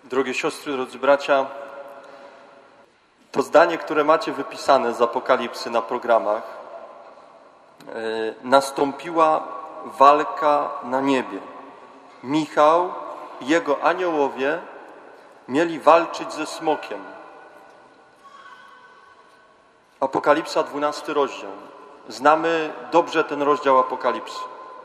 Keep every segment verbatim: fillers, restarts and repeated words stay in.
Drogie siostry, drodzy bracia, to zdanie, które macie wypisane z Apokalipsy na programach, yy, nastąpiła walka na niebie. Michał i jego aniołowie mieli walczyć ze smokiem. Apokalipsa, dwunasty rozdział. Znamy dobrze ten rozdział Apokalipsy.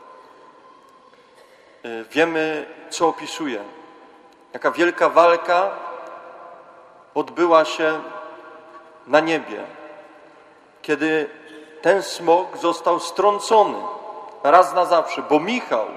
Yy, wiemy, co opisuje. Jaka wielka walka odbyła się na niebie, kiedy ten smok został strącony raz na zawsze, bo Michał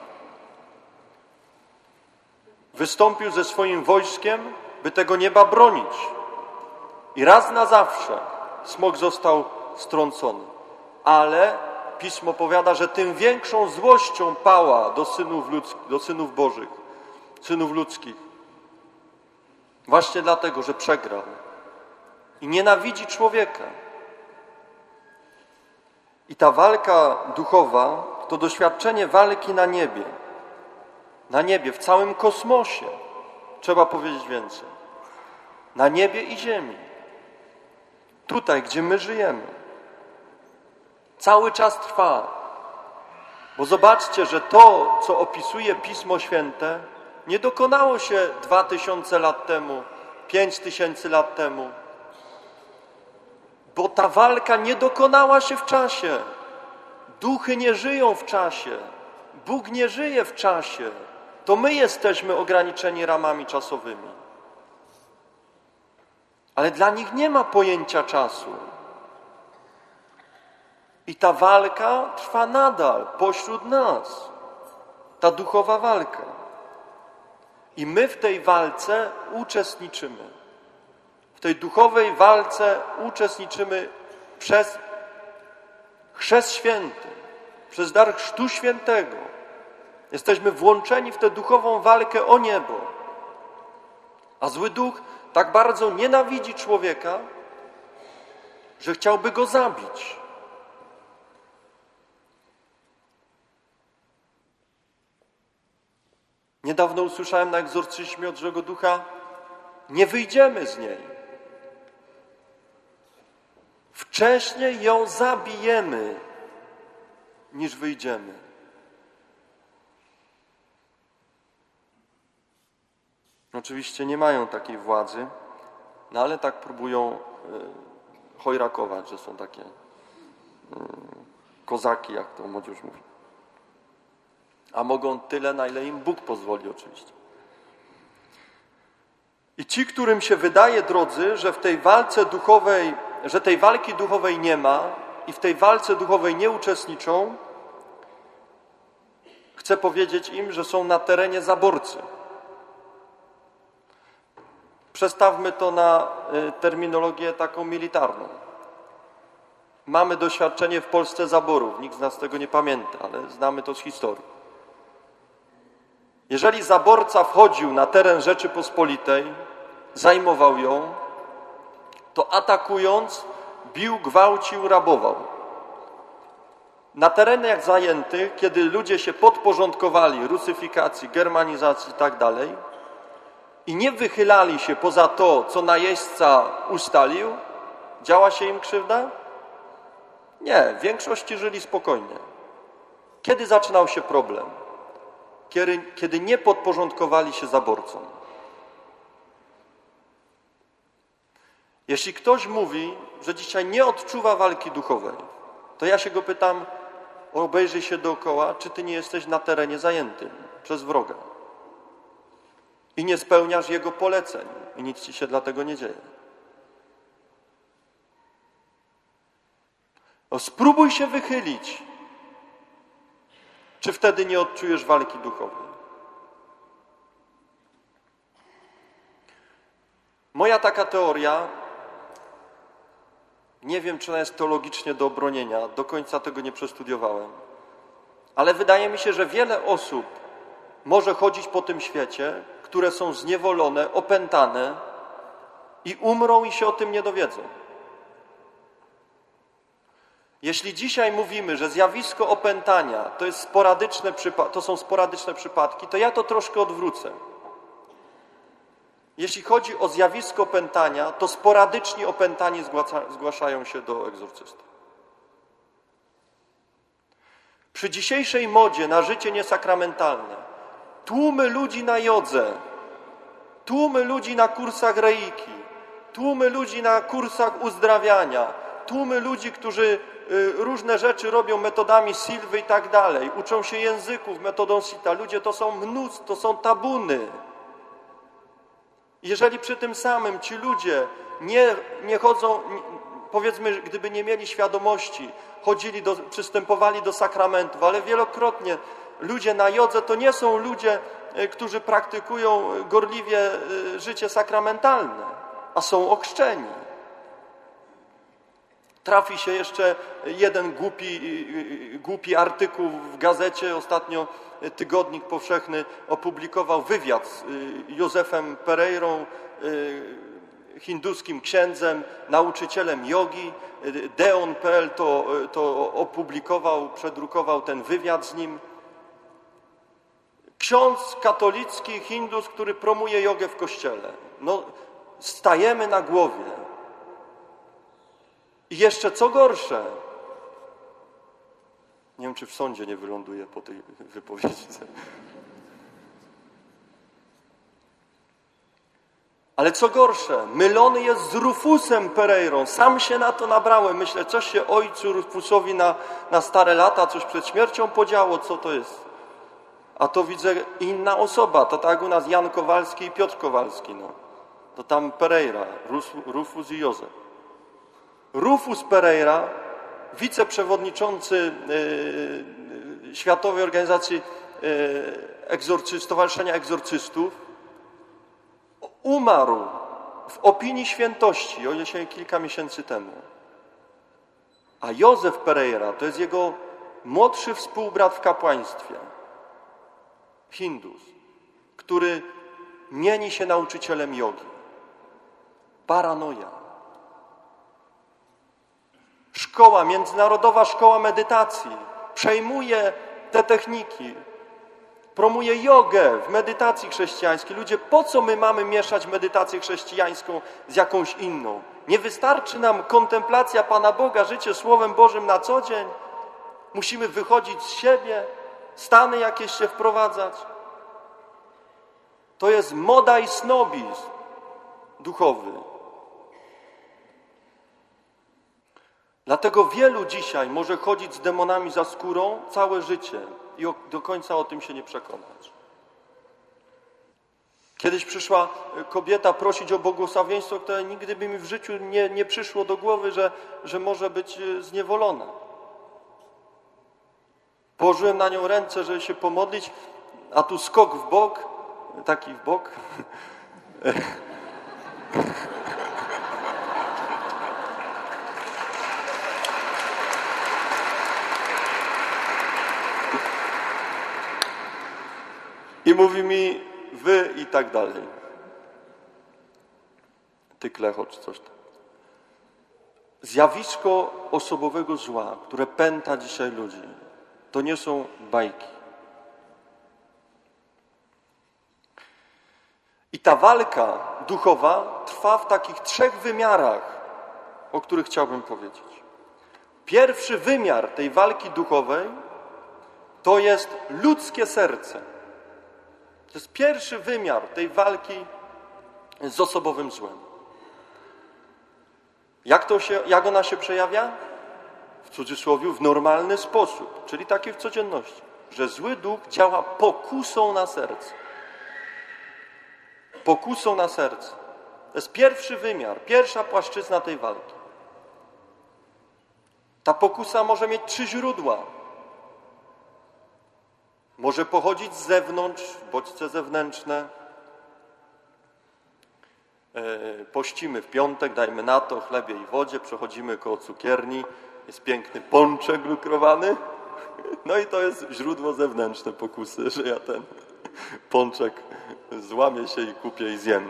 wystąpił ze swoim wojskiem, by tego nieba bronić. I raz na zawsze smok został strącony. Ale Pismo powiada, że tym większą złością pała do synów, ludzkich, do synów Bożych, synów ludzkich. Właśnie dlatego, że przegrał. I nienawidzi człowieka. I ta walka duchowa to doświadczenie walki na niebie. Na niebie, w całym kosmosie. Trzeba powiedzieć więcej. Na niebie i ziemi. Tutaj, gdzie my żyjemy. Cały czas trwa. Bo zobaczcie, że to, co opisuje Pismo Święte, nie dokonało się dwa tysiące lat temu, pięć tysięcy lat temu. Bo ta walka nie dokonała się w czasie. Duchy nie żyją w czasie. Bóg nie żyje w czasie. To my jesteśmy ograniczeni ramami czasowymi. Ale dla nich nie ma pojęcia czasu. I ta walka trwa nadal pośród nas. Ta duchowa walka. I my w tej walce uczestniczymy. W tej duchowej walce uczestniczymy przez chrzest święty, przez dar Chrztu Świętego. Jesteśmy włączeni w tę duchową walkę o niebo. A zły duch tak bardzo nienawidzi człowieka, że chciałby go zabić. Niedawno usłyszałem na egzorcyzmie od złego ducha: nie wyjdziemy z niej. Wcześniej ją zabijemy, niż wyjdziemy. Oczywiście nie mają takiej władzy, no ale tak próbują y, chojrakować, że są takie y, kozaki, jak to młodzież mówi. A mogą tyle, na ile im Bóg pozwoli oczywiście. I ci, którym się wydaje, drodzy, że w tej walce duchowej, że tej walki duchowej nie ma i w tej walce duchowej nie uczestniczą, chcę powiedzieć im, że są na terenie zaborcy. Przestawmy to na terminologię taką militarną. Mamy doświadczenie w Polsce zaborów. Nikt z nas tego nie pamięta, ale znamy to z historii. Jeżeli zaborca wchodził na teren Rzeczypospolitej, zajmował ją, to atakując, bił, gwałcił, rabował. Na terenach zajętych, kiedy ludzie się podporządkowali rusyfikacji, germanizacji i tak dalej i nie wychylali się poza to, co najeźdźca ustalił, działa się im krzywda? Nie, w większości żyli spokojnie. Kiedy zaczynał się problem? Kiedy, kiedy nie podporządkowali się zaborcom. Jeśli ktoś mówi, że dzisiaj nie odczuwa walki duchowej, to ja się go pytam, obejrzyj się dookoła, czy ty nie jesteś na terenie zajętym przez wroga i nie spełniasz jego poleceń i nic ci się dlatego nie dzieje. No, spróbuj się wychylić. Czy wtedy nie odczujesz walki duchowej? Moja taka teoria, nie wiem, czy ona jest teologicznie do obronienia, do końca tego nie przestudiowałem, ale wydaje mi się, że wiele osób może chodzić po tym świecie, które są zniewolone, opętane i umrą i się o tym nie dowiedzą. Jeśli dzisiaj mówimy, że zjawisko opętania to, jest sporadyczne przypa- to są sporadyczne przypadki, to ja to troszkę odwrócę. Jeśli chodzi o zjawisko opętania, to sporadyczni opętani zgłasza, zgłaszają się do egzorcysty. Przy dzisiejszej modzie na życie niesakramentalne, tłumy ludzi na jodze, tłumy ludzi na kursach reiki, tłumy ludzi na kursach uzdrawiania, tłumy ludzi, którzy różne rzeczy robią metodami Silwy i tak dalej, uczą się języków metodą Sita. Ludzie to są mnóstwo, to są tabuny. Jeżeli przy tym samym ci ludzie nie, nie chodzą, powiedzmy, gdyby nie mieli świadomości, chodzili do, przystępowali do sakramentów, ale wielokrotnie ludzie na jodze to nie są ludzie, którzy praktykują gorliwie życie sakramentalne, a są ochrzczeni. Trafi się jeszcze jeden głupi, głupi artykuł w gazecie. Ostatnio Tygodnik Powszechny opublikował wywiad z Józefem Pereirą, hinduskim księdzem, nauczycielem jogi. Deon kropka pe el to, to opublikował, przedrukował ten wywiad z nim. Ksiądz katolicki, hindus, który promuje jogę w kościele. No, stajemy na głowie. I jeszcze co gorsze, nie wiem, czy w sądzie nie wyląduje po tej wypowiedzi. Ale co gorsze, mylony jest z Rufusem Pereirą. Sam się na to nabrałem. Myślę, coś się ojcu Rufusowi na, na stare lata, coś przed śmiercią podziało, co to jest? A to widzę inna osoba, to tak u nas Jan Kowalski i Piotr Kowalski. No. To tam Pereira, Rufus i Józef. Rufus Pereira, wiceprzewodniczący yy, Światowej Organizacji yy, Egzorcy, Stowarzyszenia Egzorcystów, umarł w opinii świętości, o ile się kilka miesięcy temu. A Józef Pereira to jest jego młodszy współbrat w kapłaństwie, hindus, który mieni się nauczycielem jogi. Paranoja. Szkoła, Międzynarodowa Szkoła Medytacji przejmuje te techniki, promuje jogę w medytacji chrześcijańskiej. Ludzie, po co my mamy mieszać medytację chrześcijańską z jakąś inną? Nie wystarczy nam kontemplacja Pana Boga, życie Słowem Bożym na co dzień? Musimy wychodzić z siebie, stany jakieś się wprowadzać. To jest moda i snobizm duchowy. Dlatego wielu dzisiaj może chodzić z demonami za skórą całe życie i do końca o tym się nie przekonać. Kiedyś przyszła kobieta prosić o błogosławieństwo, które nigdy by mi w życiu nie, nie przyszło do głowy, że, że może być zniewolona. Położyłem na nią ręce, żeby się pomodlić, a tu skok w bok, taki w bok. I mówi mi, wy i tak dalej. Ty klecho czy coś tam. Zjawisko osobowego zła, które pęta dzisiaj ludzi, to nie są bajki. I ta walka duchowa trwa w takich trzech wymiarach, o których chciałbym powiedzieć. Pierwszy wymiar tej walki duchowej to jest ludzkie serce. To jest pierwszy wymiar tej walki z osobowym złem. Jak, to się, jak ona się przejawia? W cudzysłowie w normalny sposób, czyli taki w codzienności, że zły duch działa pokusą na serce. Pokusą na serce. To jest pierwszy wymiar, pierwsza płaszczyzna tej walki. Ta pokusa może mieć trzy źródła. Może pochodzić z zewnątrz, bodźce zewnętrzne. Pościmy w piątek, dajmy na to chlebie i wodzie, przechodzimy koło cukierni, jest piękny pączek lukrowany. No i to jest źródło zewnętrzne pokusy, że ja ten pączek złamię się i kupię i zjem.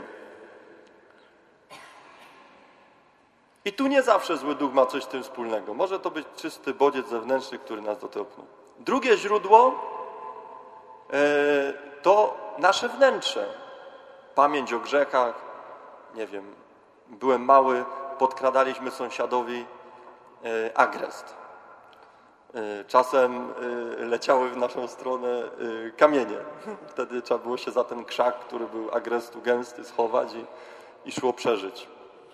I tu nie zawsze zły duch ma coś z tym wspólnego. Może to być czysty bodziec zewnętrzny, który nas do tego pchnął. Drugie źródło to nasze wnętrze. pamięć o grzechach, nie wiem, byłem mały, podkradaliśmy sąsiadowi e, agrest. E, czasem e, leciały w naszą stronę e, kamienie. Wtedy trzeba było się za ten krzak, który był agrestu gęsty, schować i, i szło przeżyć.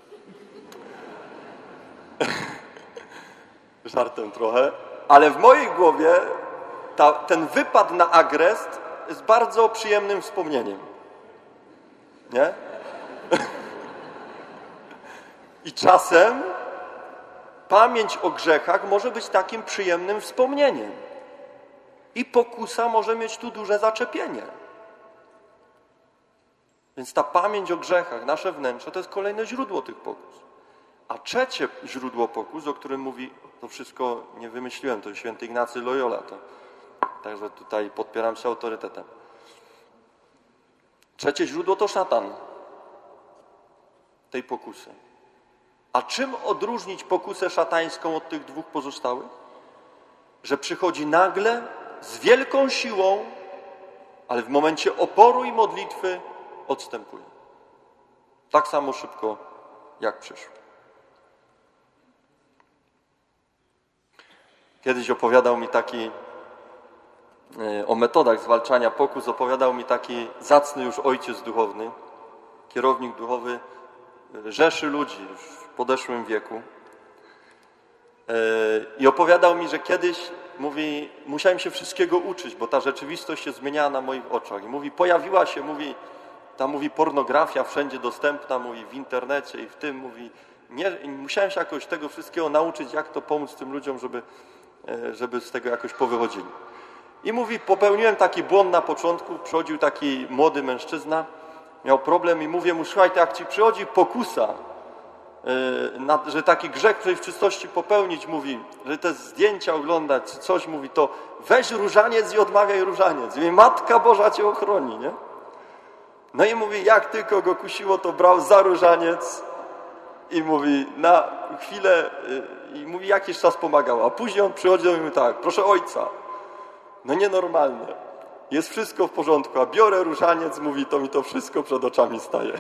Żartem trochę, ale w mojej głowie ta, ten wypad na agrest jest bardzo przyjemnym wspomnieniem. Nie? I czasem pamięć o grzechach może być takim przyjemnym wspomnieniem. I pokusa może mieć tu duże zaczepienie. Więc ta pamięć o grzechach, nasze wnętrze, to jest kolejne źródło tych pokus. A trzecie źródło pokus, o którym mówi, to wszystko nie wymyśliłem, to jest święty Ignacy Loyola, to, także tutaj podpieram się autorytetem. Trzecie źródło to szatan tej pokusy. A czym odróżnić pokusę szatańską od tych dwóch pozostałych? Że przychodzi nagle, z wielką siłą, ale w momencie oporu i modlitwy odstępuje. Tak samo szybko, jak przyszło. Kiedyś opowiadał mi taki, o metodach zwalczania pokus, opowiadał mi taki zacny już ojciec duchowny, kierownik duchowy rzeszy ludzi już w podeszłym wieku. I opowiadał mi, że kiedyś, mówi, musiałem się wszystkiego uczyć, bo ta rzeczywistość się zmieniała na moich oczach. I mówi, pojawiła się, mówi, ta mówi pornografia wszędzie dostępna, mówi w internecie i w tym, mówi, nie, musiałem się jakoś tego wszystkiego nauczyć, jak to pomóc tym ludziom, żeby, żeby z tego jakoś powychodzili. I mówi, popełniłem taki błąd na początku, przychodził taki młody mężczyzna, miał problem i mówię mu, słuchaj, to jak ci przychodzi pokusa, że taki grzech przejrzystości popełnić, mówi, że te zdjęcia oglądać, coś mówi, to weź różaniec i odmawiaj różaniec. I Matka Boża cię ochroni, nie? No i mówi, jak tylko go kusiło, to brał za różaniec i mówi, na chwilę, i mówi, jakiś czas pomagał, a później on przychodzi do mnie tak, proszę ojca, no nienormalne, jest wszystko w porządku, a biorę różaniec, mówi, to mi to wszystko przed oczami staje.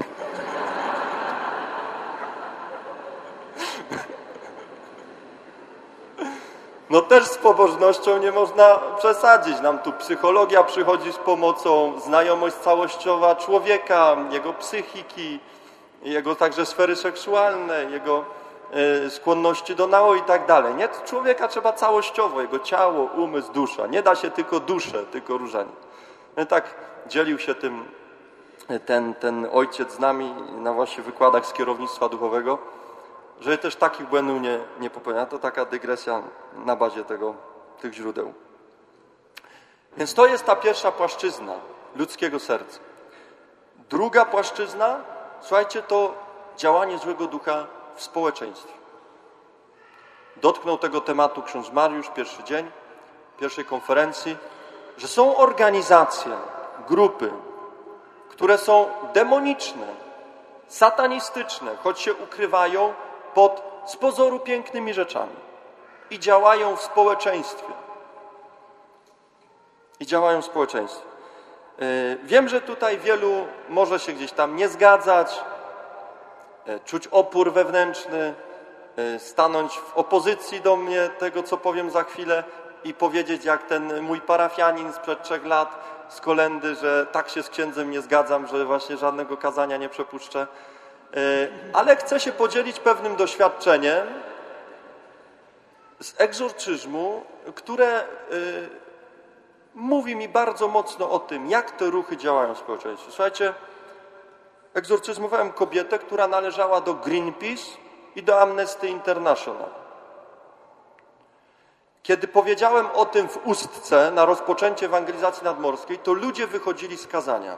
No też z pobożnością nie można przesadzić. Nam tu psychologia przychodzi z pomocą, znajomość całościowa człowieka, jego psychiki, jego także sfery seksualne, jego y, skłonności do nauk i tak dalej. Nie? Człowieka trzeba całościowo, jego ciało, umysł, dusza. Nie da się tylko duszę, tylko różaniec. No tak dzielił się tym ten, ten ojciec z nami na właśnie wykładach z kierownictwa duchowego, żeby też takich błędów nie, nie popełniać. To taka dygresja na bazie tego, tych źródeł. Więc to jest ta pierwsza płaszczyzna ludzkiego serca. Druga płaszczyzna, słuchajcie, to działanie złego ducha w społeczeństwie. Dotknął tego tematu ksiądz Mariusz, pierwszy dzień, pierwszej konferencji, że są organizacje, grupy, które są demoniczne, satanistyczne, choć się ukrywają pod z pozoru pięknymi rzeczami i działają w społeczeństwie. I działają w społeczeństwie. Wiem, że tutaj wielu może się gdzieś tam nie zgadzać, czuć opór wewnętrzny, stanąć w opozycji do mnie, tego co powiem za chwilę i powiedzieć jak ten mój parafianin sprzed trzech lat z kolędy, że tak się z księdzem nie zgadzam, że właśnie żadnego kazania nie przepuszczę. Ale chcę się podzielić pewnym doświadczeniem z egzorcyzmu, które mówi mi bardzo mocno o tym, jak te ruchy działają w społeczeństwie. Słuchajcie, egzorcyzmowałem kobietę, która należała do Greenpeace i do Amnesty International. Kiedy powiedziałem o tym w Ustce na rozpoczęcie ewangelizacji nadmorskiej, to ludzie wychodzili z kazania.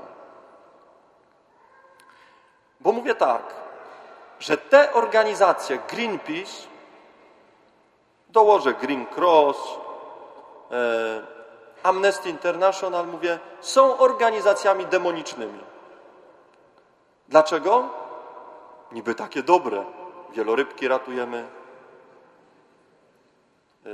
Bo mówię tak, że te organizacje Greenpeace, dołożę Green Cross, e, Amnesty International, mówię, są organizacjami demonicznymi. Dlaczego? Niby takie dobre. Wielorybki ratujemy, e,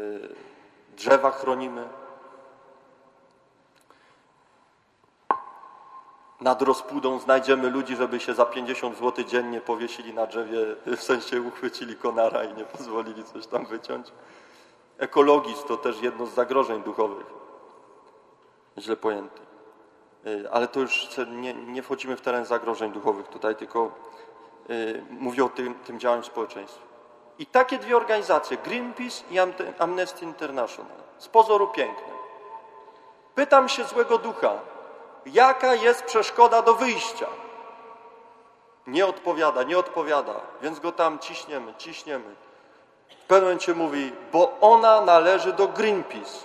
drzewa chronimy. nad Rozpudą znajdziemy ludzi, żeby się za pięćdziesiąt złotych dziennie powiesili na drzewie, w sensie uchwycili konara i nie pozwolili coś tam wyciąć. Ekologizm to też jedno z zagrożeń duchowych. Źle pojęty. Ale to już nie, nie wchodzimy w teren zagrożeń duchowych tutaj, tylko yy, mówię o tym, tym działaniu społeczeństwa. I takie dwie organizacje, Greenpeace i Amnesty International, z pozoru piękne. Pytam się złego ducha, jaka jest przeszkoda do wyjścia? Nie odpowiada, nie odpowiada, więc go tam ciśniemy, ciśniemy. W pewnym momencie mówi, bo ona należy do Greenpeace.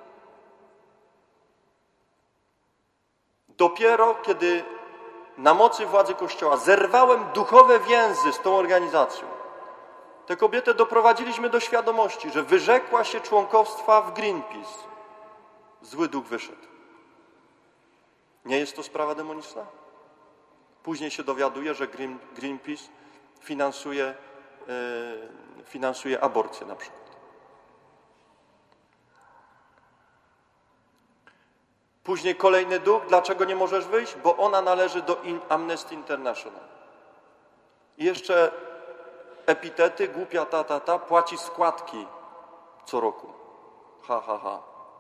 Dopiero kiedy na mocy władzy Kościoła zerwałem duchowe więzy z tą organizacją, tę kobietę doprowadziliśmy do świadomości, że wyrzekła się członkostwa w Greenpeace. Zły duch wyszedł. Nie jest to sprawa demoniczna? Później się dowiaduje, że Green, Greenpeace finansuje, yy, finansuje aborcję na przykład. Później kolejny duch. Dlaczego nie możesz wyjść? Bo ona należy do Amnesty International. I jeszcze epitety, głupia ta, ta, ta, płaci składki co roku. Ha, ha, ha.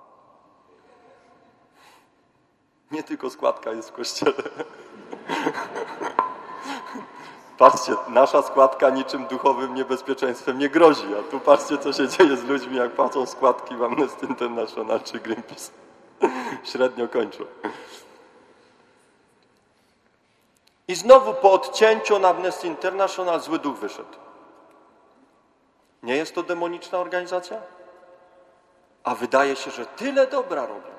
Nie tylko składka jest w Kościele. Patrzcie, nasza składka niczym duchowym niebezpieczeństwem nie grozi, a tu patrzcie, co się dzieje z ludźmi, jak płacą składki w Amnesty International czy Greenpeace. Średnio kończą. I znowu po odcięciu na Amnesty International zły duch wyszedł. Nie jest to demoniczna organizacja? A wydaje się, że tyle dobra robią.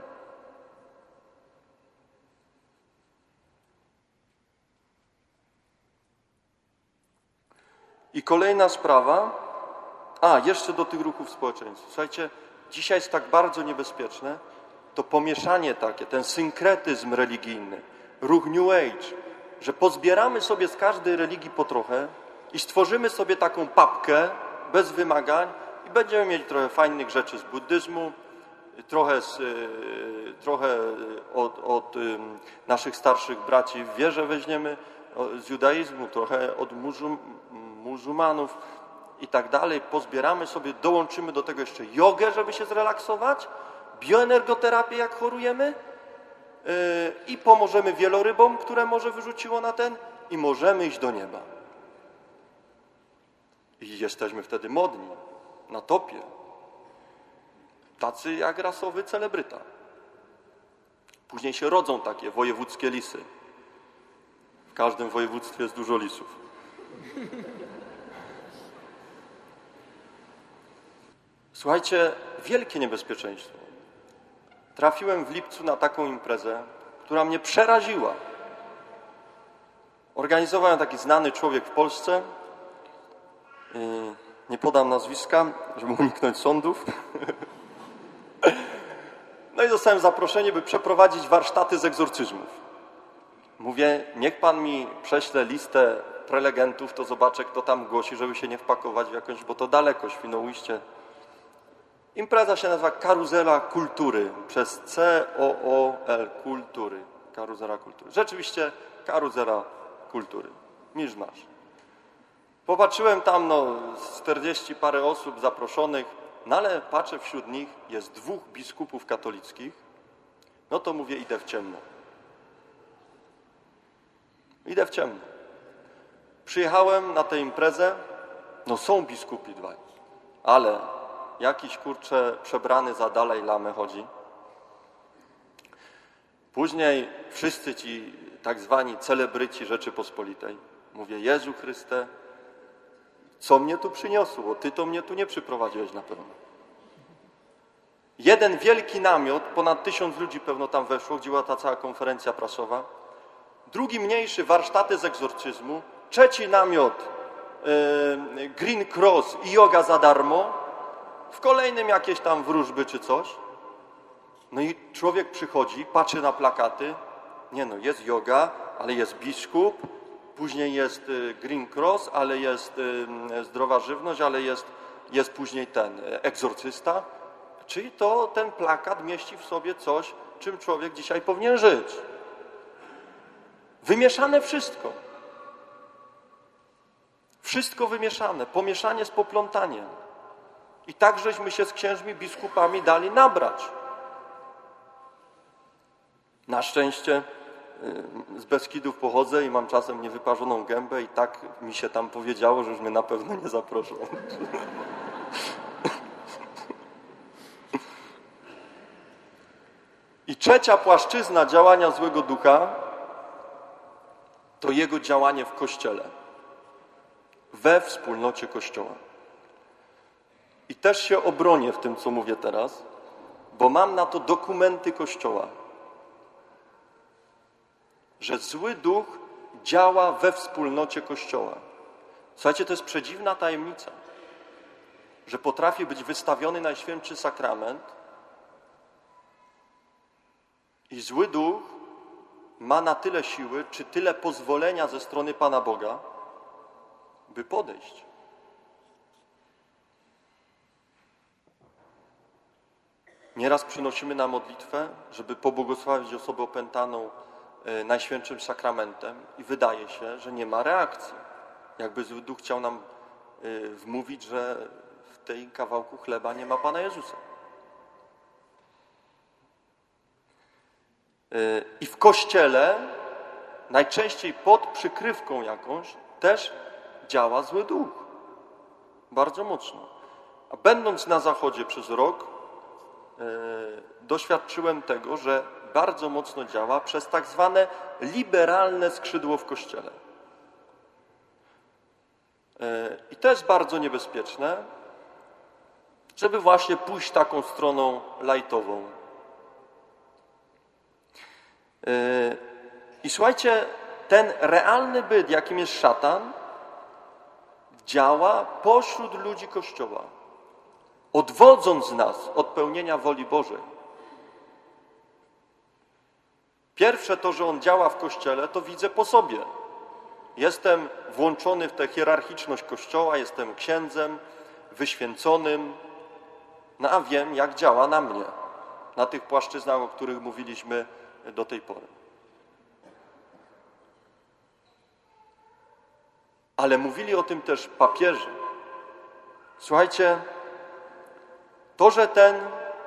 I kolejna sprawa, a jeszcze do tych ruchów społeczeństwa. Słuchajcie, dzisiaj jest tak bardzo niebezpieczne to pomieszanie takie, ten synkretyzm religijny, ruch New Age, że pozbieramy sobie z każdej religii po trochę i stworzymy sobie taką papkę bez wymagań i będziemy mieć trochę fajnych rzeczy z buddyzmu, trochę, z, trochę od, od naszych starszych braci w wierze weźmiemy, z judaizmu, trochę od mużum, muzułmanów i tak dalej. Pozbieramy sobie, dołączymy do tego jeszcze jogę, żeby się zrelaksować, bioenergoterapię, jak chorujemy yy, i pomożemy wielorybom, które morze wyrzuciło na ten i możemy iść do nieba. I jesteśmy wtedy modni, na topie. Tacy jak rasowy celebryta. Później się rodzą takie wojewódzkie lisy. W każdym województwie jest dużo lisów. Słuchajcie, wielkie niebezpieczeństwo. Trafiłem w lipcu na taką imprezę, która mnie przeraziła. Organizował ją taki znany człowiek w Polsce. Nie podam nazwiska, żeby uniknąć sądów. No i dostałem zaproszenie, by przeprowadzić warsztaty z egzorcyzmów. Mówię, niech pan mi prześle listę prelegentów, to zobaczę, kto tam głosi, żeby się nie wpakować w jakąś, bo to daleko, Świnoujście. Impreza się nazywa Karuzela Kultury, przez C O O L, Kultury. Karuzela Kultury. Rzeczywiście Karuzela Kultury. Misz masz. Popatrzyłem tam, no, czterdzieści parę osób zaproszonych, no ale patrzę, wśród nich jest dwóch biskupów katolickich. No to mówię, idę w ciemno. Idę w ciemno. Przyjechałem na tę imprezę, no są biskupi dwaj, ale jakiś, kurczę, przebrany za Dalaj Lamę chodzi. Później wszyscy ci tak zwani celebryci Rzeczypospolitej. Mówię, Jezu Chryste, co mnie tu przyniosło? Ty to mnie tu nie przyprowadziłeś na pewno. Jeden wielki namiot, ponad tysiąc ludzi pewno tam weszło, gdzie była ta cała konferencja prasowa. Drugi mniejszy, warsztaty z egzorcyzmu. Trzeci namiot, yy, Green Cross i yoga za darmo. W kolejnym jakieś tam wróżby czy coś. No i człowiek przychodzi, patrzy na plakaty. Nie no, jest yoga, ale jest biskup. Później jest Green Cross, ale jest zdrowa żywność, ale jest, jest później ten egzorcysta. Czyli to ten plakat mieści w sobie coś, czym człowiek dzisiaj powinien żyć. Wymieszane wszystko. Wszystko wymieszane, pomieszanie z poplątaniem. I tak żeśmy się z księżmi, biskupami dali nabrać. Na szczęście z Beskidów pochodzę i mam czasem niewyparzoną gębę i tak mi się tam powiedziało, że już mnie na pewno nie zaproszą. I trzecia płaszczyzna działania złego ducha to jego działanie w Kościele, we wspólnocie Kościoła. I też się obronię w tym, co mówię teraz, bo mam na to dokumenty Kościoła, że zły duch działa we wspólnocie Kościoła. Słuchajcie, to jest przedziwna tajemnica, że potrafi być wystawiony Najświętszy Sakrament i zły duch ma na tyle siły, czy tyle pozwolenia ze strony Pana Boga, by podejść. Nieraz przynosimy na modlitwę, żeby pobłogosławić osobę opętaną Najświętszym Sakramentem i wydaje się, że nie ma reakcji. Jakby zły duch chciał nam wmówić, że w tej kawałku chleba nie ma Pana Jezusa. I w Kościele, najczęściej pod przykrywką jakąś, też działa zły duch. Bardzo mocno. A będąc na Zachodzie przez rok, doświadczyłem tego, że bardzo mocno działa przez tak zwane liberalne skrzydło w Kościele. I to jest bardzo niebezpieczne, żeby właśnie pójść taką stroną lajtową. I słuchajcie, ten realny byt, jakim jest szatan, działa pośród ludzi Kościoła, odwodząc nas od pełnienia woli Bożej. Pierwsze to, że on działa w Kościele, to widzę po sobie. Jestem włączony w tę hierarchiczność Kościoła, jestem księdzem, wyświęconym, no a wiem, jak działa na mnie, na tych płaszczyznach, o których mówiliśmy do tej pory. Ale mówili o tym też papieże. Słuchajcie, to, że ten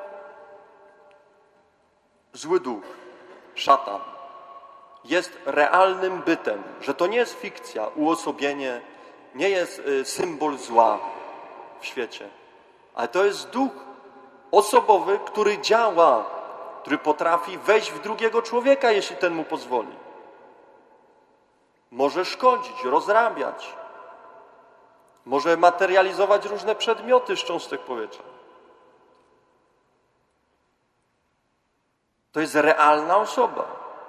zły duch, szatan, jest realnym bytem, że to nie jest fikcja, uosobienie, nie jest symbol zła w świecie, ale to jest duch osobowy, który działa, który potrafi wejść w drugiego człowieka, jeśli ten mu pozwoli. Może szkodzić, rozrabiać, może materializować różne przedmioty z cząstek powietrza. To jest realna osoba.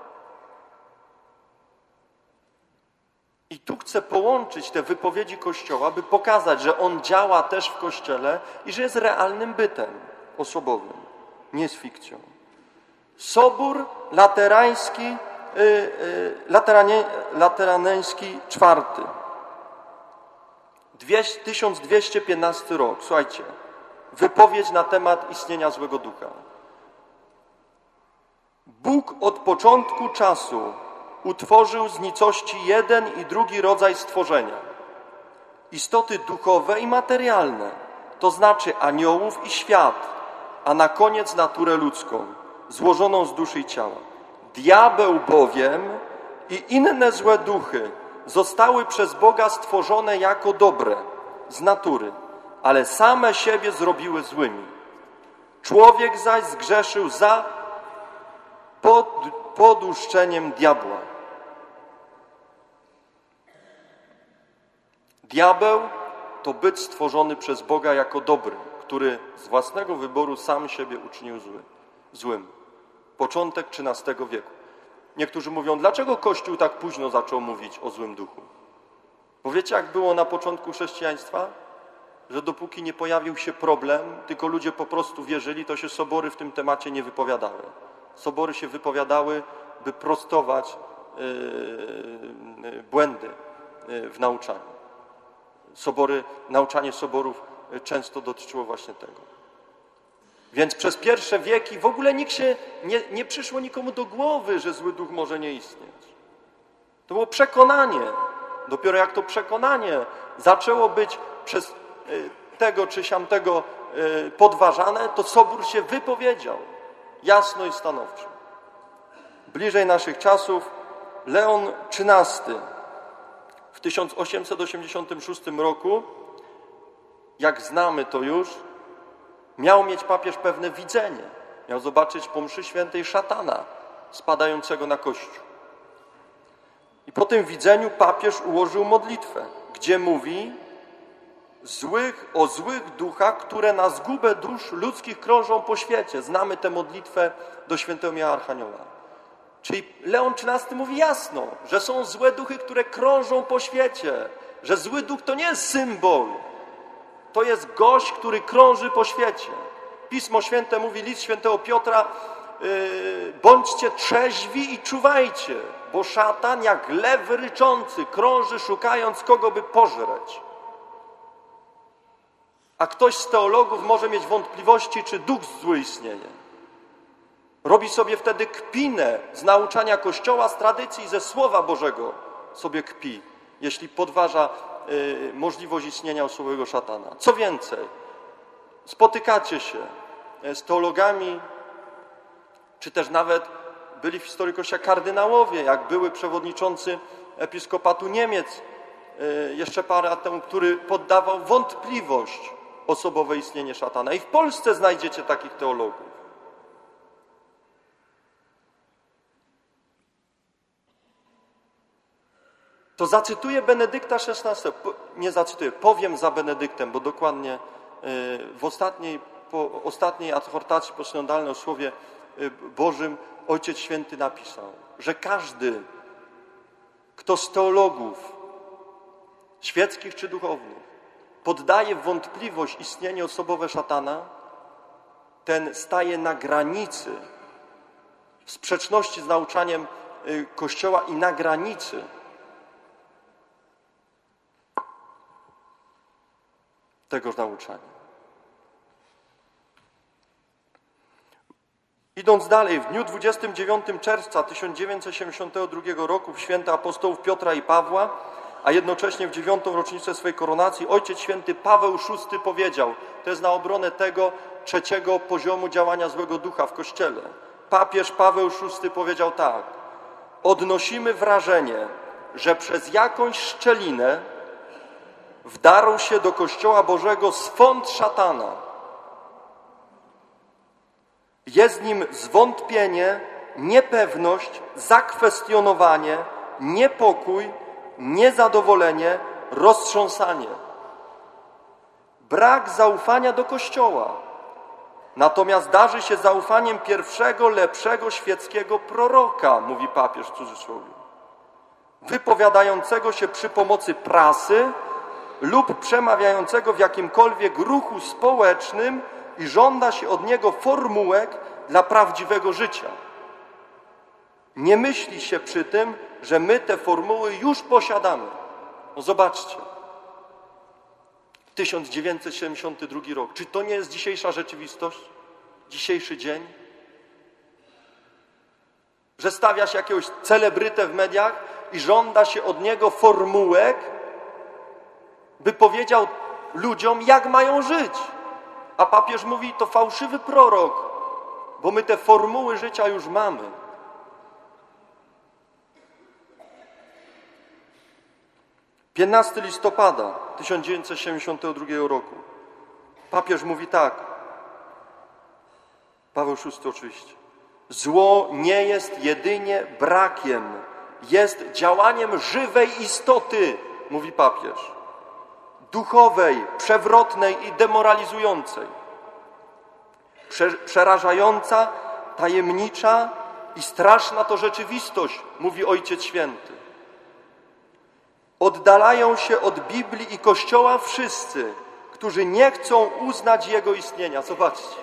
I tu chcę połączyć te wypowiedzi Kościoła, by pokazać, że on działa też w Kościele i że jest realnym bytem osobowym, nie z fikcją. Sobór Laterański, yy, yy, lateranie, Lateraneński czwarty. tysiąc dwieście piętnasty rok. Słuchajcie, wypowiedź na temat istnienia złego ducha. Bóg od początku czasu utworzył z nicości jeden i drugi rodzaj stworzenia. Istoty duchowe i materialne, to znaczy aniołów i świat, a na koniec naturę ludzką, złożoną z duszy i ciała. Diabeł bowiem i inne złe duchy zostały przez Boga stworzone jako dobre z natury, ale same siebie zrobiły złymi. Człowiek zaś zgrzeszył za pod, poduszczeniem diabła. Diabeł to byt stworzony przez Boga jako dobry, który z własnego wyboru sam siebie uczynił zły, złym. Początek trzynastego wieku. Niektórzy mówią, dlaczego Kościół tak późno zaczął mówić o złym duchu? Bo wiecie, jak było na początku chrześcijaństwa? Że dopóki nie pojawił się problem, tylko ludzie po prostu wierzyli, to się sobory w tym temacie nie wypowiadały. Sobory się wypowiadały, by prostować yy, błędy yy, w nauczaniu. Sobory, nauczanie soborów często dotyczyło właśnie tego. Więc przez pierwsze wieki w ogóle nikt się nie, nie przyszło nikomu do głowy, że zły duch może nie istnieć. To było przekonanie. Dopiero jak to przekonanie zaczęło być przez tego czy siamtego podważane, to Sobór się wypowiedział jasno i stanowczo. Bliżej naszych czasów Leon trzynasty w tysiąc osiemset osiemdziesiątym szóstym roku, jak znamy to już, miał mieć papież pewne widzenie. Miał zobaczyć po mszy świętej szatana spadającego na Kościół. I po tym widzeniu papież ułożył modlitwę, gdzie mówi złych, o złych duchach, które na zgubę dusz ludzkich krążą po świecie. Znamy tę modlitwę do świętego Michała Archanioła. Czyli Leon trzynasty mówi jasno, że są złe duchy, które krążą po świecie. Że zły duch to nie jest symbol. To jest gość, który krąży po świecie. Pismo Święte mówi, list świętego Piotra, yy, bądźcie trzeźwi i czuwajcie, bo szatan jak lew ryczący krąży, szukając kogo by pożreć. A ktoś z teologów może mieć wątpliwości, czy duch zły istnieje. Robi sobie wtedy kpinę z nauczania Kościoła, z tradycji, ze Słowa Bożego sobie kpi, jeśli podważa y, możliwość istnienia osobowego szatana. Co więcej, spotykacie się z teologami, czy też nawet byli w historii Kościoła kardynałowie, jak były przewodniczący episkopatu Niemiec y, jeszcze parę lat temu, który poddawał wątpliwość osobowe istnienie szatana. I w Polsce znajdziecie takich teologów. To zacytuję Benedykta szesnastego. Nie zacytuję, powiem za Benedyktem, bo dokładnie w ostatniej, po ostatniej adhortacji posynodalnej o Słowie Bożym Ojciec Święty napisał, że każdy, kto z teologów świeckich czy duchownych poddaje w wątpliwość istnienie osobowe szatana, ten staje na granicy, w sprzeczności z nauczaniem Kościoła i na granicy tegoż nauczania. Idąc dalej, w dniu dwudziestego dziewiątego czerwca tysiąc dziewięćset siedemdziesiątego drugiego roku w święta apostołów Piotra i Pawła, a jednocześnie w dziewiątą rocznicę swojej koronacji, Ojciec Święty Paweł szósty powiedział, to jest na obronę tego trzeciego poziomu działania złego ducha w Kościele. Papież Paweł szósty powiedział tak: odnosimy wrażenie, że przez jakąś szczelinę wdarł się do Kościoła Bożego swąd szatana. Jest nim zwątpienie, niepewność, zakwestionowanie, niepokój, niezadowolenie, roztrząsanie. Brak zaufania do Kościoła. Natomiast darzy się zaufaniem pierwszego, lepszego świeckiego proroka, mówi papież w cudzysłowie, wypowiadającego się przy pomocy prasy lub przemawiającego w jakimkolwiek ruchu społecznym i żąda się od niego formułek dla prawdziwego życia. Nie myśli się przy tym, że my te formuły już posiadamy. No zobaczcie. tysiąc dziewięćset siedemdziesiąty drugi rok. Czy to nie jest dzisiejsza rzeczywistość? Dzisiejszy dzień? Że stawia się jakiegoś celebrytę w mediach i żąda się od niego formułek, by powiedział ludziom, jak mają żyć. A papież mówi, to fałszywy prorok, bo my te formuły życia już mamy. piętnastego listopada tysiąc dziewięćset siedemdziesiątego drugiego roku. Papież mówi tak, Paweł szósty oczywiście. Zło nie jest jedynie brakiem, jest działaniem żywej istoty, mówi papież. Duchowej, przewrotnej i demoralizującej. Prze- przerażająca, tajemnicza i straszna to rzeczywistość, mówi Ojciec Święty. Oddalają się od Biblii i Kościoła wszyscy, którzy nie chcą uznać Jego istnienia. Zobaczcie.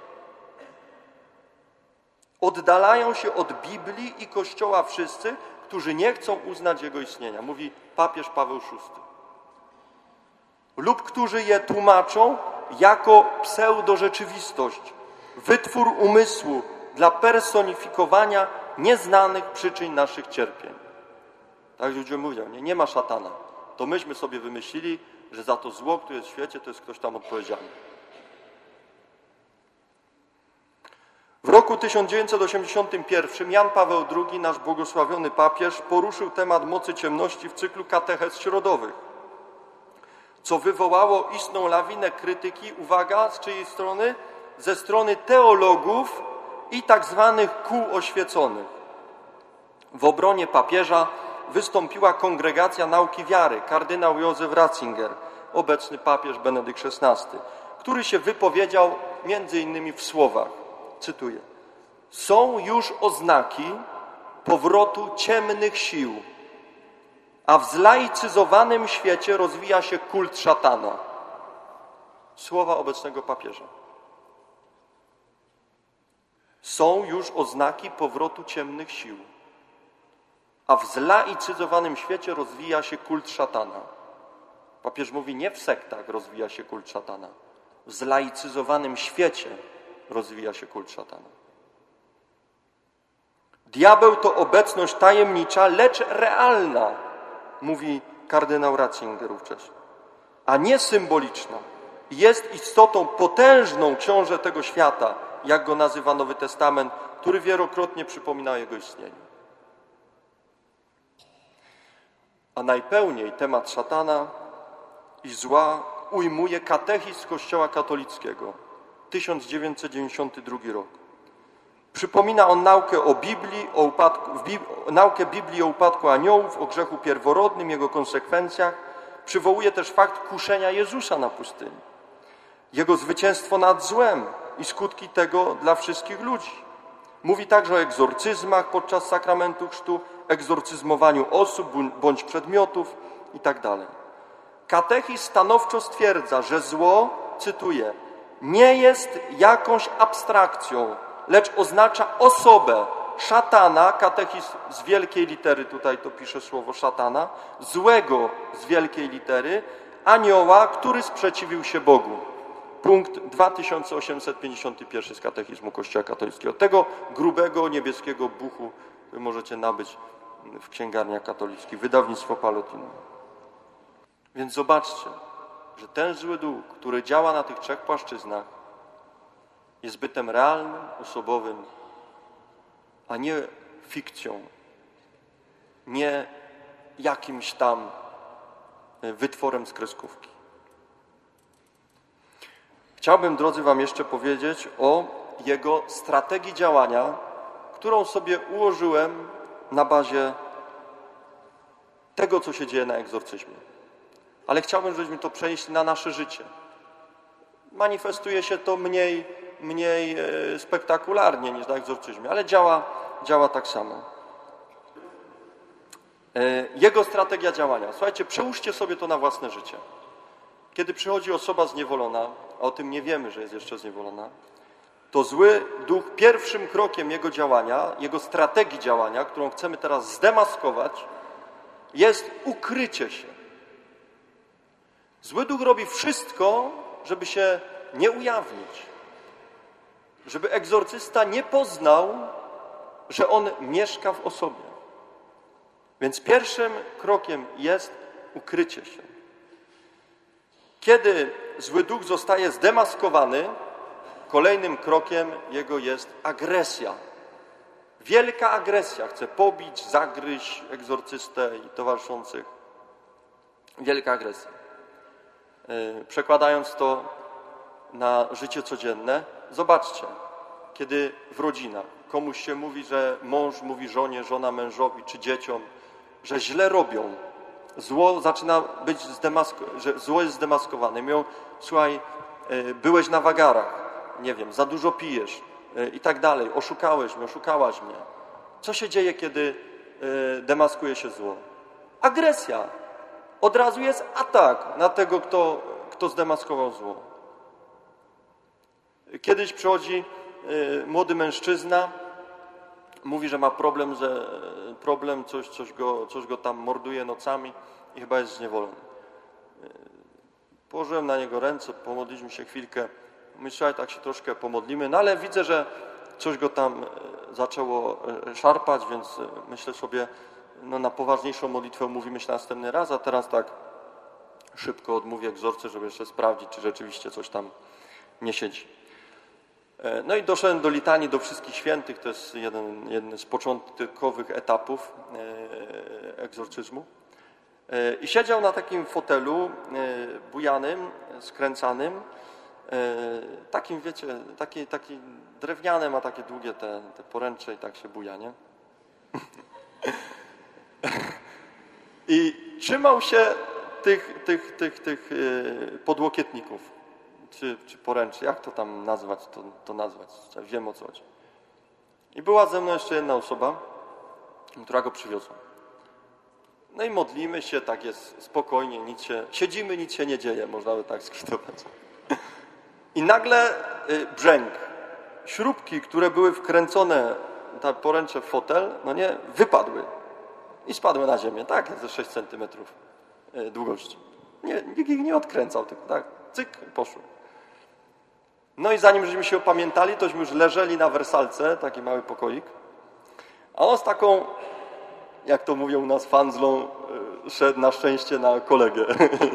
Oddalają się od Biblii i Kościoła wszyscy, którzy nie chcą uznać Jego istnienia, mówi papież Paweł szósty. Lub którzy je tłumaczą jako pseudorzeczywistość, wytwór umysłu dla personifikowania nieznanych przyczyn naszych cierpień. Tak ludzie mówią, nie, nie ma szatana. To myśmy sobie wymyślili, że za to zło, które jest w świecie, to jest ktoś tam odpowiedzialny. W roku tysiąc dziewięćset osiemdziesiątym pierwszym Jan Paweł drugi, nasz błogosławiony papież, poruszył temat mocy ciemności w cyklu katechez środowych, co wywołało istną lawinę krytyki, uwaga, z czyjej strony? Ze strony teologów i tak zwanych kół oświeconych. W obronie papieża wystąpiła Kongregacja Nauki Wiary, kardynał Józef Ratzinger, obecny papież Benedykt szesnasty, który się wypowiedział między innymi w słowach, cytuję: są już oznaki powrotu ciemnych sił, a w zlaicyzowanym świecie rozwija się kult szatana. Słowa obecnego papieża. Są już oznaki powrotu ciemnych sił, a w zlaicyzowanym świecie rozwija się kult szatana. Papież mówi, nie w sektach rozwija się kult szatana. W zlaicyzowanym świecie rozwija się kult szatana. Diabeł to obecność tajemnicza, lecz realna, mówi kardynał Ratzinger wówczas, a nie symboliczna. Jest istotą potężną książę tego świata, jak go nazywa Nowy Testament, który wielokrotnie przypomina o jego istnieniu. A najpełniej temat szatana i zła ujmuje katechizm Kościoła katolickiego, tysiąc dziewięćset dziewięćdziesiąty drugi rok. Przypomina on naukę o Biblii, o upadku, naukę Biblii o upadku aniołów, o grzechu pierworodnym, jego konsekwencjach. Przywołuje też fakt kuszenia Jezusa na pustyni, jego zwycięstwo nad złem i skutki tego dla wszystkich ludzi. Mówi także o egzorcyzmach podczas sakramentu chrztu, egzorcyzmowaniu osób bądź przedmiotów itd. Katechizm stanowczo stwierdza, że zło, cytuję, nie jest jakąś abstrakcją, lecz oznacza osobę, szatana, katechizm z wielkiej litery, tutaj to pisze słowo szatana, złego z wielkiej litery, anioła, który sprzeciwił się Bogu. Punkt dwa tysiące osiemset pięćdziesiąty pierwszy z katechizmu Kościoła katolickiego. Tego grubego, niebieskiego buchu możecie nabyć w księgarniach katolickich, wydawnictwo Pallottino. Więc zobaczcie, że ten zły duch, który działa na tych trzech płaszczyznach, jest bytem realnym, osobowym, a nie fikcją, nie jakimś tam wytworem z kreskówki. Chciałbym, drodzy, wam jeszcze powiedzieć o jego strategii działania, którą sobie ułożyłem na bazie tego, co się dzieje na egzorcyzmie. Ale chciałbym, żebyśmy to przenieśli na nasze życie. Manifestuje się to mniej, mniej spektakularnie niż na egzorcyzmie, ale działa, działa tak samo. Jego strategia działania. Słuchajcie, przełóżcie sobie to na własne życie. Kiedy przychodzi osoba zniewolona, a o tym nie wiemy, że jest jeszcze zniewolona, to zły duch pierwszym krokiem jego działania, jego strategii działania, którą chcemy teraz zdemaskować, jest ukrycie się. Zły duch robi wszystko, żeby się nie ujawnić. Żeby egzorcysta nie poznał, że on mieszka w osobie. Więc pierwszym krokiem jest ukrycie się. Kiedy zły duch zostaje zdemaskowany, kolejnym krokiem jego jest agresja. Wielka agresja. Chce pobić, zagryźć egzorcystę i towarzyszących. Wielka agresja. Przekładając to na życie codzienne, zobaczcie, kiedy w rodzinach komuś się mówi, że mąż mówi żonie, żona mężowi czy dzieciom, że źle robią, zło zaczyna być zdemaskowane, że zło jest zdemaskowane. Mówią, słuchaj, byłeś na wagarach, nie wiem, za dużo pijesz i tak dalej, oszukałeś mnie, oszukałaś mnie. Co się dzieje, kiedy demaskuje się zło? Agresja. Od razu jest atak na tego, kto, kto zdemaskował zło. Kiedyś przychodzi młody mężczyzna, mówi, że ma problem, że problem coś, coś, go, coś go tam morduje nocami i chyba jest zniewolony. Położyłem na niego ręce, pomodliliśmy się chwilkę. Myślałem, tak się troszkę pomodlimy, no ale widzę, że coś go tam zaczęło szarpać, więc myślę sobie, no, na poważniejszą modlitwę umówimy się następny raz, a teraz tak szybko odmówię egzorcę, żeby jeszcze sprawdzić, czy rzeczywiście coś tam nie siedzi. No i doszedłem do litanii do wszystkich świętych, to jest jeden, jeden z początkowych etapów egzorcyzmu. I siedział na takim fotelu bujanym, skręcanym, takim, wiecie, taki, taki drewniane, ma takie długie te, te poręcze i tak się buja, nie? I trzymał się tych, tych, tych, tych podłokietników, czy, czy poręczy, jak to tam nazwać, to, to nazwać, wiem o co chodzi. I była ze mną jeszcze jedna osoba, która go przywiozła. No i modlimy się, tak jest spokojnie, nic się, siedzimy, nic się nie dzieje, można by tak skwitować. I nagle y, brzęk, śrubki, które były wkręcone, ta poręcze w fotel, no nie, wypadły i spadły na ziemię, tak, ze sześć centymetrów y, długości. Nie, nikt ich nie odkręcał, tylko tak, cyk, poszły. No i zanim żeśmy się opamiętali, tośmy już leżeli na wersalce, taki mały pokoik, a on z taką, jak to mówią u nas, fandzlą, y, szedł na szczęście na kolegę.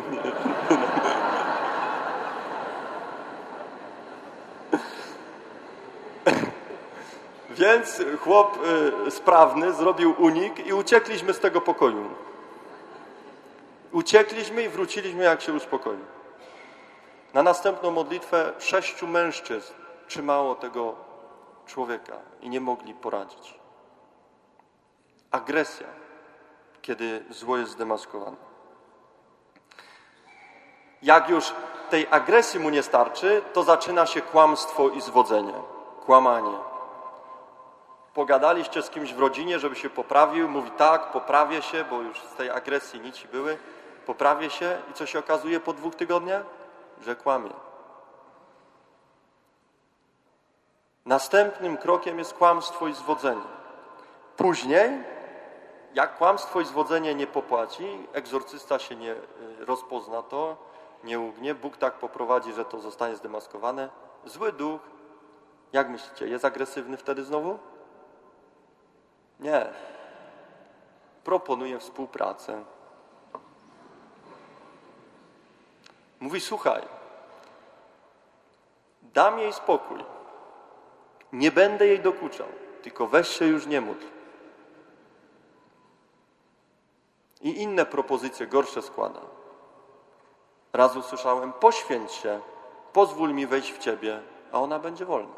Więc chłop y, sprawny zrobił unik i uciekliśmy z tego pokoju. Uciekliśmy i wróciliśmy, jak się uspokoił. Na następną modlitwę sześciu mężczyzn trzymało tego człowieka i nie mogli poradzić. Agresja, kiedy zło jest zdemaskowane. Jak już tej agresji mu nie starczy, to zaczyna się kłamstwo i zwodzenie. Kłamanie. Pogadaliście z kimś w rodzinie, żeby się poprawił, mówi tak, poprawię się, bo już z tej agresji nici były, poprawię się i co się okazuje po dwóch tygodniach? Że kłamie. Następnym krokiem jest kłamstwo i zwodzenie. Później, jak kłamstwo i zwodzenie nie popłaci, egzorcysta się nie rozpozna to, nie ugnie, Bóg tak poprowadzi, że to zostanie zdemaskowane. Zły duch, jak myślicie, jest agresywny wtedy znowu? Nie. Proponuje współpracę. Mówi, słuchaj, dam jej spokój, nie będę jej dokuczał, tylko weź się już nie módl. I inne propozycje gorsze składa. Raz usłyszałem, poświęć się, pozwól mi wejść w ciebie, a ona będzie wolna.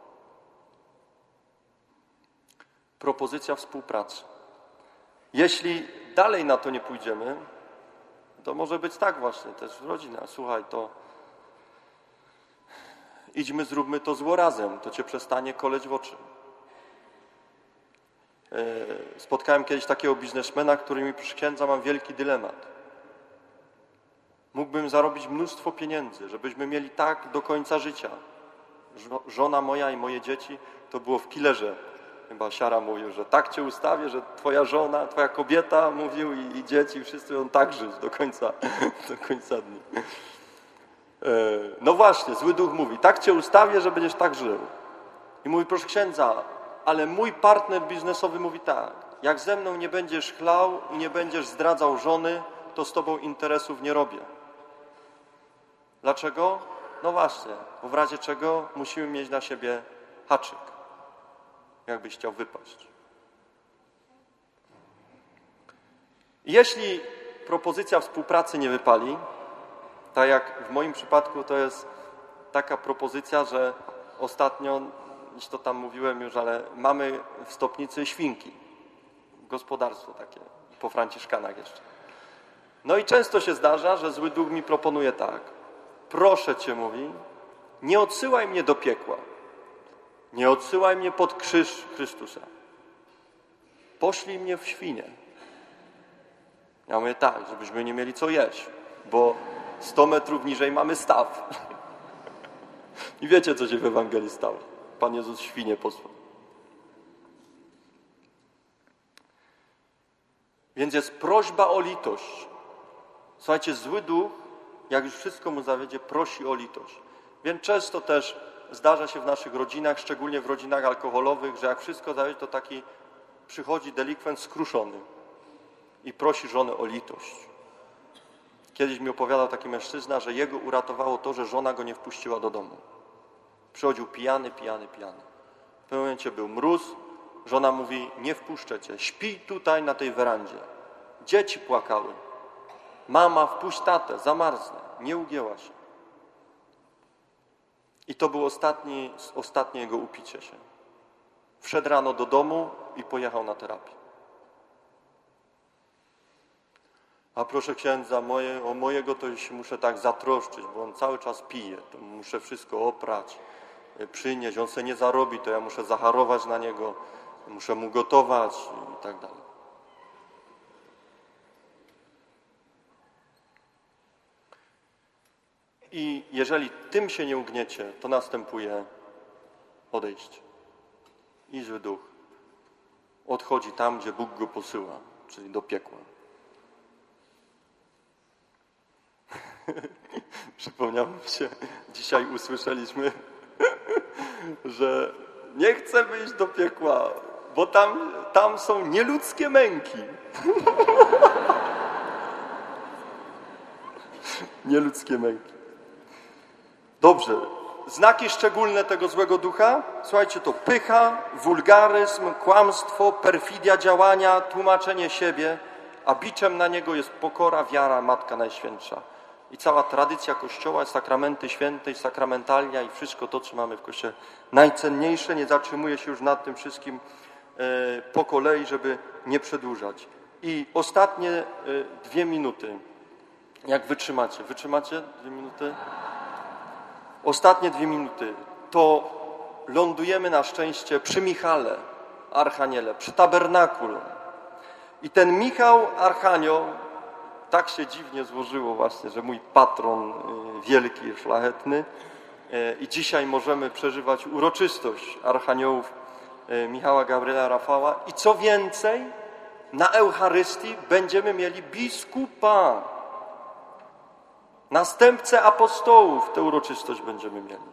Propozycja współpracy. Jeśli dalej na to nie pójdziemy, to może być tak właśnie też w rodzinach. Słuchaj, to idźmy, zróbmy to zło razem, to cię przestanie koleć w oczy. Spotkałem kiedyś takiego biznesmena, który mi przysiędza, mam wielki dylemat. Mógłbym zarobić mnóstwo pieniędzy, żebyśmy mieli tak do końca życia. Żona moja i moje dzieci, to było w killerze. Chyba Siara mówił, że tak cię ustawię, że twoja żona, twoja kobieta, mówił, i, i dzieci, wszyscy będą tak żyć do końca, do końca dni. E, no właśnie, zły duch mówi, tak cię ustawię, że będziesz tak żył. I mówi, proszę księdza, ale mój partner biznesowy mówi tak, jak ze mną nie będziesz chlał i nie będziesz zdradzał żony, to z tobą interesów nie robię. Dlaczego? No właśnie, bo w razie czego musimy mieć na siebie haczyk. Jakbyś chciał wypaść. Jeśli propozycja współpracy nie wypali, tak jak w moim przypadku to jest taka propozycja, że ostatnio, dziś to tam mówiłem już, ale mamy w Stopnicy świnki. Gospodarstwo takie, po franciszkanach jeszcze. No i często się zdarza, że zły duch mi proponuje tak. Proszę cię, mówi, nie odsyłaj mnie do piekła. Nie odsyłaj mnie pod krzyż Chrystusa. Poszlij mnie w świnie. Ja mówię tak, żebyśmy nie mieli co jeść, bo sto metrów niżej mamy staw. I wiecie, co się w Ewangelii stało. Pan Jezus świnie posłał. Więc jest prośba o litość. Słuchajcie, zły duch, jak już wszystko mu zawiedzie, prosi o litość. Więc często też zdarza się w naszych rodzinach, szczególnie w rodzinach alkoholowych, że jak wszystko zawiedzie, to taki przychodzi delikwent skruszony. i prosi żonę o litość. Kiedyś mi opowiadał taki mężczyzna, że jego uratowało to, że żona go nie wpuściła do domu. Przychodził pijany, pijany, pijany. W pewnym momencie był mróz, żona mówi, nie wpuszczę cię, śpij tutaj na tej werandzie. Dzieci płakały. Mama, wpuść tatę, zamarznie. Nie ugięła się. I to było ostatni, ostatnie jego upicie się. Wszedł rano do domu i pojechał na terapię. A proszę księdza, moje, o mojego to się muszę tak zatroszczyć, bo on cały czas pije. To muszę wszystko oprać, przynieść. On se nie zarobi, to ja muszę zaharować na niego, muszę mu gotować i tak dalej. I jeżeli tym się nie ugniecie, to następuje odejście. I zły duch odchodzi tam, gdzie Bóg go posyła, czyli do piekła. Przypomniało mi się, dzisiaj usłyszeliśmy, że nie chcemy iść do piekła, bo tam, tam są nieludzkie męki. Nieludzkie męki. Dobrze. Znaki szczególne tego złego ducha? Słuchajcie, to pycha, wulgaryzm, kłamstwo, perfidia działania, tłumaczenie siebie, a biczem na niego jest pokora, wiara, Matka Najświętsza. I cała tradycja Kościoła, sakramenty święte, sakramentalnia i wszystko to, co mamy w Kościele. Najcenniejsze, nie zatrzymuje się już nad tym wszystkim e, po kolei, żeby nie przedłużać. I ostatnie e, dwie minuty. Jak wytrzymacie? Wytrzymacie dwie minuty? Ostatnie dwie minuty. To lądujemy na szczęście przy Michale, Archaniele, przy tabernakulum. I ten Michał, Archanioł, tak się dziwnie złożyło właśnie, że mój patron wielki, szlachetny i dzisiaj możemy przeżywać uroczystość Archaniołów Michała, Gabriela, Rafała i co więcej, na Eucharystii będziemy mieli biskupa, następcę apostołów, tę uroczystość będziemy mieli.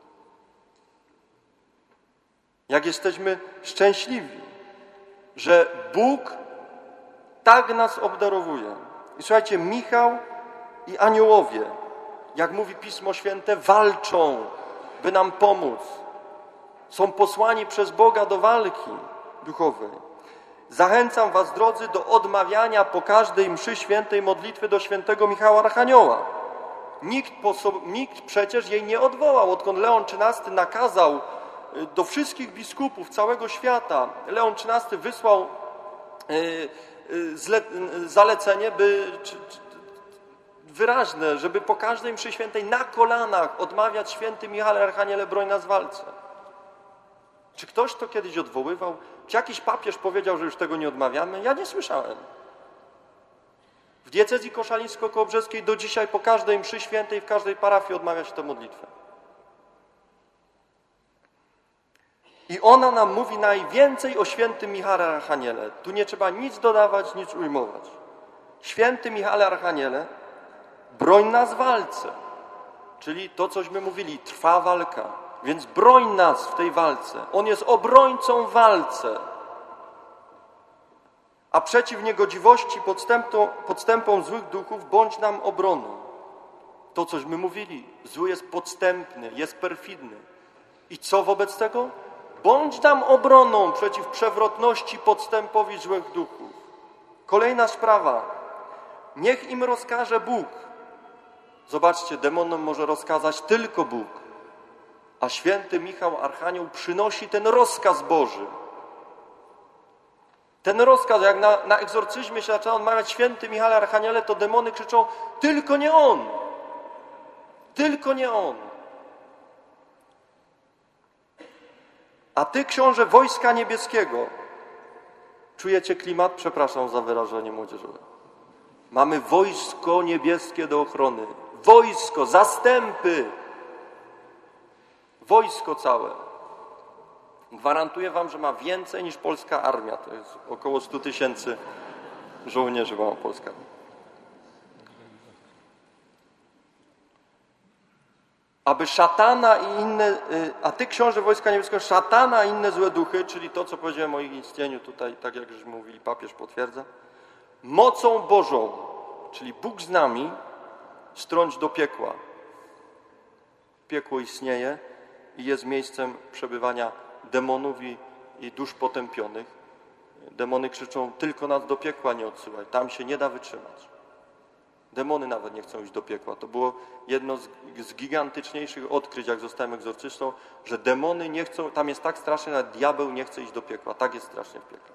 Jak jesteśmy szczęśliwi, że Bóg tak nas obdarowuje. I słuchajcie, Michał i aniołowie, jak mówi Pismo Święte, walczą, by nam pomóc. Są posłani przez Boga do walki duchowej. Zachęcam was, drodzy, do odmawiania po każdej mszy świętej modlitwy do świętego Michała Archanioła. Nikt, nikt przecież jej nie odwołał, odkąd Leon trzynasty nakazał do wszystkich biskupów całego świata. Leon trzynasty wysłał zalecenie, by czy, czy, wyraźne, żeby po każdej mszy świętej na kolanach odmawiać święty Michale Archaniele, broń nas w walce. Czy ktoś to kiedyś odwoływał? Czy jakiś papież powiedział, że już tego nie odmawiamy? Ja nie słyszałem. W diecezji koszalińsko-kołobrzeskiej do dzisiaj po każdej mszy świętej w każdej parafii odmawia się tę modlitwę. I ona nam mówi najwięcej o świętym Michale Archaniele. Tu nie trzeba nic dodawać, nic ujmować. Święty Michale Archaniele, broń nas w walce. Czyli to, cośmy mówili, trwa walka. Więc broń nas w tej walce. On jest obrońcą w walce. A przeciw niegodziwości, podstępom, podstępom złych duchów, bądź nam obroną. To, cośmy mówili, zły jest podstępny, jest perfidny. I co wobec tego? Bądź nam obroną przeciw przewrotności, podstępowi złych duchów. Kolejna sprawa. Niech im rozkaże Bóg. Zobaczcie, demonom może rozkazać tylko Bóg. A święty Michał Archanioł przynosi ten rozkaz Boży. Ten rozkaz, jak na, na egzorcyzmie się zaczyna odmawiać święty Michale Archaniele, to demony krzyczą, tylko nie on. Tylko nie on. A ty, książę Wojska Niebieskiego, czujecie klimat? Przepraszam za wyrażenie młodzieżowe. Mamy wojsko niebieskie do ochrony. Wojsko, zastępy. Wojsko całe. Gwarantuję wam, że ma więcej niż polska armia. To jest około stu tysięcy żołnierzy ma polska armia. Aby szatana i inne, a ty, książę Wojska Niebieskiego, szatana i inne złe duchy, czyli to, co powiedziałem o ich istnieniu tutaj, tak jak już mówili, papież potwierdza, mocą Bożą, czyli Bóg z nami, strąć do piekła. Piekło istnieje i jest miejscem przebywania demonów i, i dusz potępionych. Demony krzyczą, tylko nas do piekła nie odsyłaj, tam się nie da wytrzymać. Demony nawet nie chcą iść do piekła. To było jedno z, z gigantyczniejszych odkryć, jak zostałem egzorcystą, że demony nie chcą, tam jest tak strasznie, że diabeł nie chce iść do piekła. Tak jest strasznie w piekle.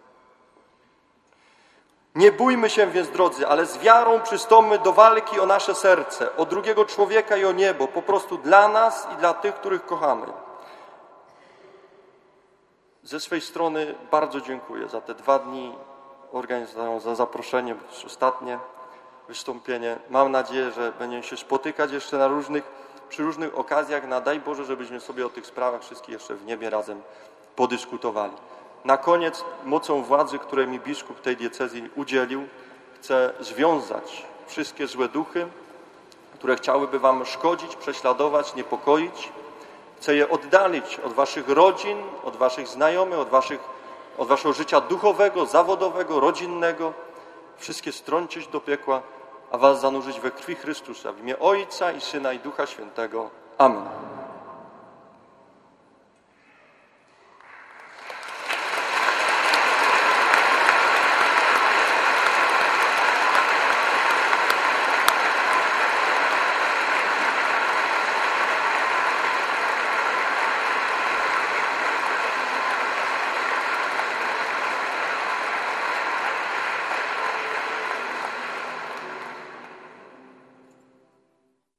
Nie bójmy się więc, drodzy, ale z wiarą przystąpmy do walki o nasze serce, o drugiego człowieka i o niebo, po prostu dla nas i dla tych, których kochamy. Ze swej strony bardzo dziękuję za te dwa dni organizacją, za zaproszenie, bo to już ostatnie wystąpienie. Mam nadzieję, że będziemy się spotykać jeszcze na różnych, przy różnych okazjach. Na daj Boże, żebyśmy sobie o tych sprawach wszystkich jeszcze w niebie razem podyskutowali. Na koniec mocą władzy, której mi biskup tej diecezji udzielił, chcę związać wszystkie złe duchy, które chciałyby wam szkodzić, prześladować, niepokoić. Chcę je oddalić od waszych rodzin, od waszych znajomych, od, waszych, od waszego życia duchowego, zawodowego, rodzinnego. Wszystkie strącić do piekła, a was zanurzyć we krwi Chrystusa. W imię Ojca i Syna i Ducha Świętego. Amen.